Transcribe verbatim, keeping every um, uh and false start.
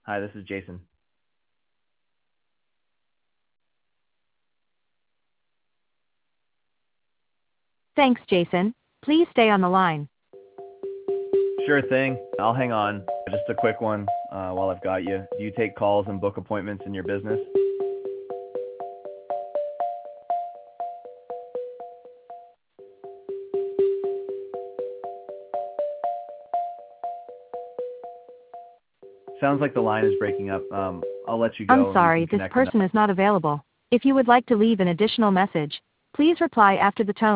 Hi, this is Jason. Thanks, Jason. Please stay on the line. Sure thing. I'll hang on. Just a quick one uh, while I've got you. Do you take calls and book appointments in your business? Sounds like the line is breaking up. Um, I'll let you I'm go and we sorry, can this connect another. person is not available. If you would like to leave an additional message, please reply after the tone.